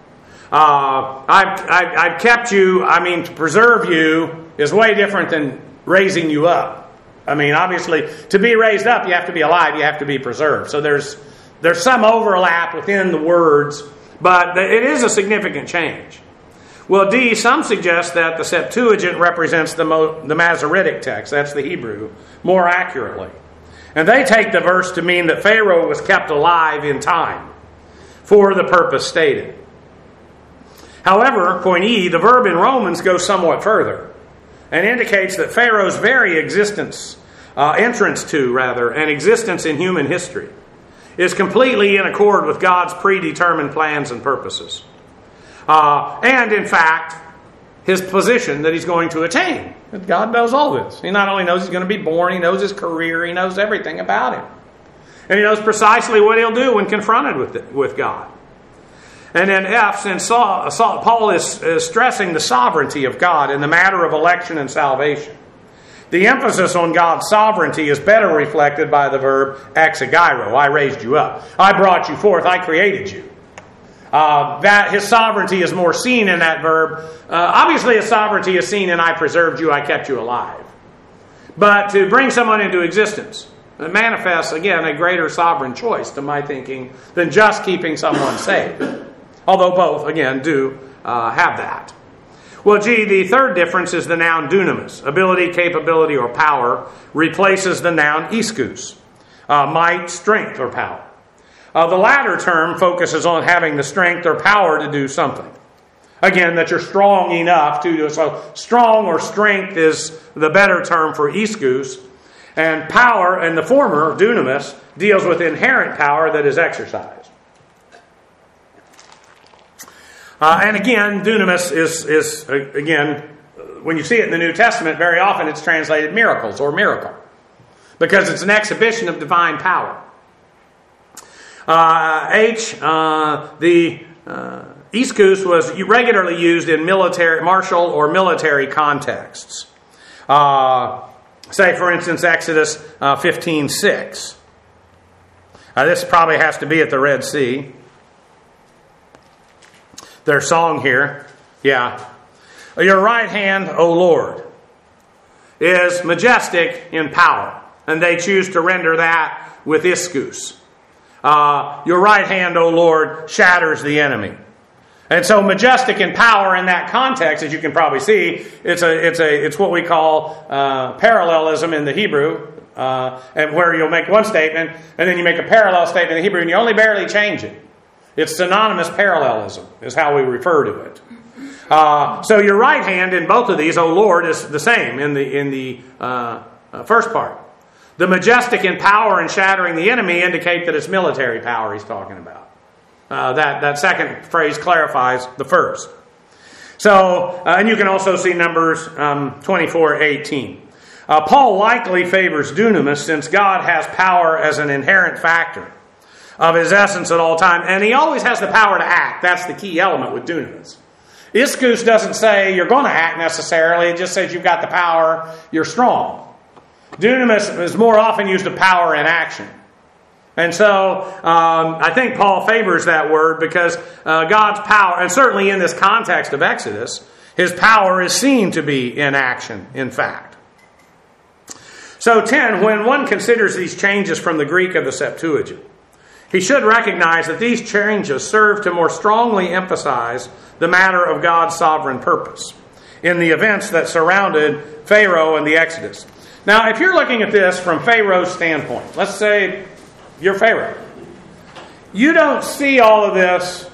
A: I've kept you, to preserve you is way different than raising you up. Obviously, to be raised up, you have to be alive, you have to be preserved. So there's some overlap within the words, But it is a significant change. Well, D, some suggest that the Septuagint represents the Masoretic text, that's the Hebrew, more accurately. And they take the verse to mean that Pharaoh was kept alive in time for the purpose stated. However, point E, the verb in Romans goes somewhat further and indicates that Pharaoh's very existence, existence in human history is completely in accord with God's predetermined plans and purposes. And in fact, his position that he's going to attain. God knows all this. He not only knows he's going to be born, he knows his career, he knows everything about him. And he knows precisely what he'll do when confronted with God. And then F, since Paul is stressing the sovereignty of God in the matter of election and salvation, the emphasis on God's sovereignty is better reflected by the verb exegeiro. I raised you up. I brought you forth. I created you. That his sovereignty is more seen in that verb. Obviously, his sovereignty is seen in I preserved you, I kept you alive. But to bring someone into existence, it manifests, again, a greater sovereign choice, to my thinking, than just keeping someone safe. Although both, again, do have that. Well, G, the third difference is the noun dunamis. Ability, capability, or power replaces the noun ischus. Might, strength, or power. The latter term focuses on having the strength or power to do something. Again, that you're strong enough to do so. Strong or strength is the better term for ischus. And power, and the former, dunamis, deals with inherent power that is exercised. And again, dunamis is again, when you see it in the New Testament, very often it's translated miracles or miracle. Because it's an exhibition of divine power. Ischus was regularly used in martial or military contexts. Say, for instance, Exodus 15:6. This probably has to be at the Red Sea. Their song here, yeah. Your right hand, O Lord, is majestic in power. And they choose to render that with ischus. Your right hand, O Lord, shatters the enemy. And so majestic in power in that context, as you can probably see, it's what we call parallelism in the Hebrew, and where you'll make one statement, and then you make a parallel statement in the Hebrew, and you only barely change it. It's synonymous parallelism, is how we refer to it. So your right hand in both of these, O Lord, is the same in the first part. The majestic in power and shattering the enemy indicate that it's military power he's talking about. That second phrase clarifies the first. So, and you can also see Numbers 24:18. Paul likely favors dunamis since God has power as an inherent factor of his essence at all time. And he always has the power to act. That's the key element with dunamis. Ischus doesn't say you're going to act necessarily. It just says you've got the power, you're strong. Dunamis is more often used of power in action. And so I think Paul favors that word because God's power, and certainly in this context of Exodus, his power is seen to be in action, in fact. So 10, when one considers these changes from the Greek of the Septuagint, he should recognize that these changes serve to more strongly emphasize the matter of God's sovereign purpose in the events that surrounded Pharaoh and the Exodus. Now, if you're looking at this from Pharaoh's standpoint, let's say you're Pharaoh. You don't see all of this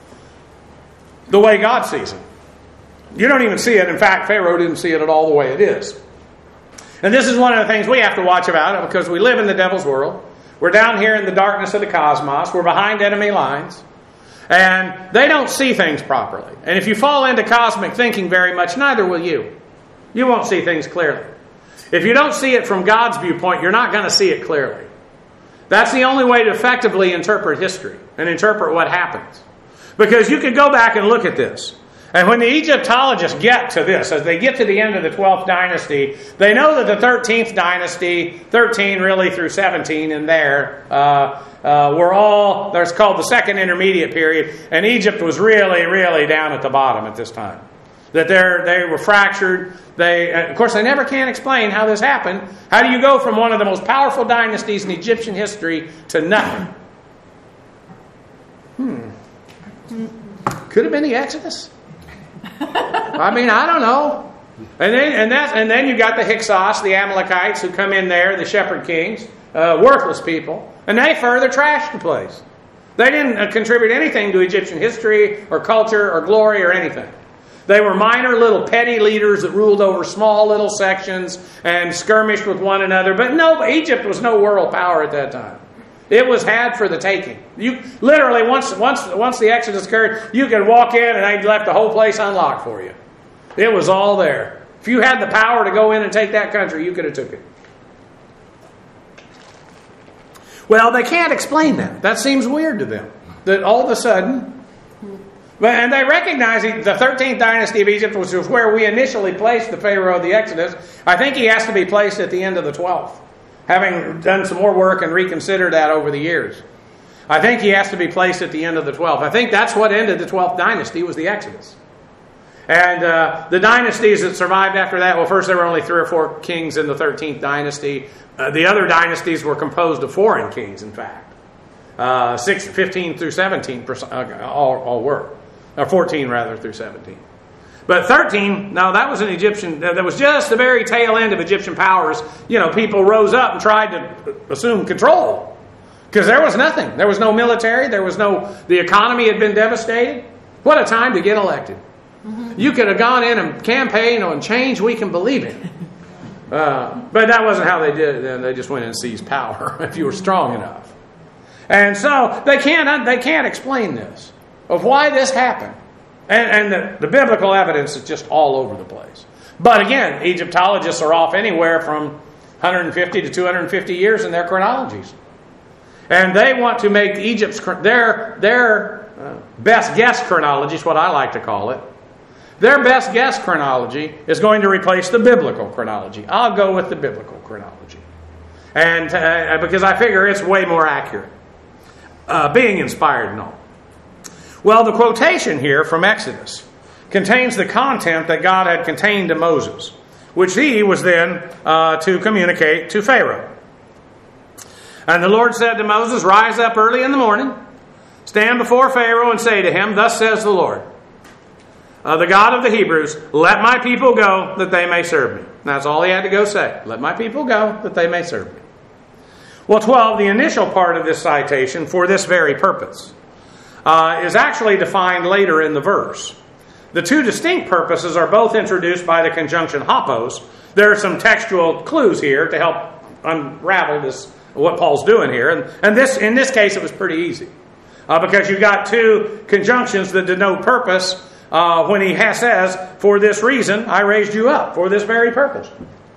A: the way God sees it. You don't even see it. In fact, Pharaoh didn't see it at all the way it is. And this is one of the things we have to watch about because we live in the devil's world. We're down here in the darkness of the cosmos. We're behind enemy lines. And they don't see things properly. And if you fall into cosmic thinking very much, neither will you. You won't see things clearly. If you don't see it from God's viewpoint, you're not going to see it clearly. That's the only way to effectively interpret history and interpret what happens. Because you could go back and look at this. And when the Egyptologists get to this, as they get to the end of the 12th dynasty, they know that the 13th dynasty, 13 really through 17 in there, were all, that's called the second intermediate period, and Egypt was really, really down at the bottom at this time. That they were fractured. Of course, they never can explain how this happened. How do you go from one of the most powerful dynasties in Egyptian history to nothing? Could have been the Exodus. I mean, I don't know. And then you got the Hyksos, the Amalekites, who come in there, the shepherd kings, worthless people, and they further trashed the place. They didn't contribute anything to Egyptian history or culture or glory or anything. They were minor little petty leaders that ruled over small little sections and skirmished with one another. But no, Egypt was no world power at that time. It was had for the taking. You literally, once the Exodus occurred, you could walk in and they left the whole place unlocked for you. It was all there. If you had the power to go in and take that country, you could have took it. Well, they can't explain that. That seems weird to them. That all of a sudden... And they recognize the 13th dynasty of Egypt, which was where we initially placed the Pharaoh of the Exodus. I think he has to be placed at the end of the 12th, having done some more work and reconsidered that over the years. I think he has to be placed at the end of the 12th. I think that's what ended the 12th dynasty, was the Exodus. And the dynasties that survived after that, well, first there were only 3 or 4 kings in the 13th dynasty. The other dynasties were composed of foreign kings, in fact. 15 through 17 all were. Or 14 rather through 17. But 13, no, that was an Egyptian, that was just the very tail end of Egyptian powers. You know, people rose up and tried to assume control. Because there was nothing. There was no military. The economy had been devastated. What a time to get elected. You could have gone in and campaigned on change we can believe in. But that wasn't how they did it then. They just went and seized power if you were strong enough. And so they can't explain this, of why this happened. And the biblical evidence is just all over the place. But again, Egyptologists are off anywhere from 150 to 250 years in their chronologies. And they want to make Egypt's their best guess chronology, is what I like to call it. Their best guess chronology is going to replace the biblical chronology. I'll go with the biblical chronology. And because I figure it's way more accurate. Being inspired and all. Well, the quotation here from Exodus contains the content that God had contained to Moses, which he was then to communicate to Pharaoh. And the Lord said to Moses, "Rise up early in the morning, stand before Pharaoh and say to him, 'Thus says the Lord, the God of the Hebrews, let my people go that they may serve me.'" That's all he had to go say. Let my people go that they may serve me. Well, 12, the initial part of this citation, for this very purpose, is actually defined later in the verse. The two distinct purposes are both introduced by the conjunction hapos. There are some textual clues here to help unravel what Paul's doing here. And in this case, it was pretty easy. Because you've got two conjunctions that denote purpose when he says, "For this reason I raised you up," for this very purpose.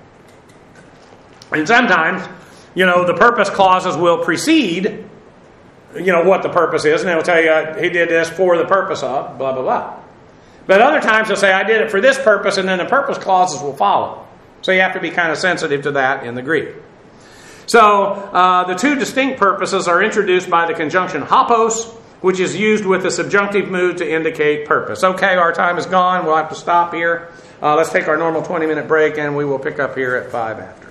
A: And sometimes, the purpose clauses will precede, what the purpose is, and they'll tell you, he did this for the purpose of, blah, blah, blah. But other times they'll say, I did it for this purpose, and then the purpose clauses will follow. So you have to be kind of sensitive to that in the Greek. So the two distinct purposes are introduced by the conjunction hapos, which is used with the subjunctive mood to indicate purpose. Okay, our time is gone. We'll have to stop here. Let's take our normal 20-minute break, and we will pick up here at 5 after.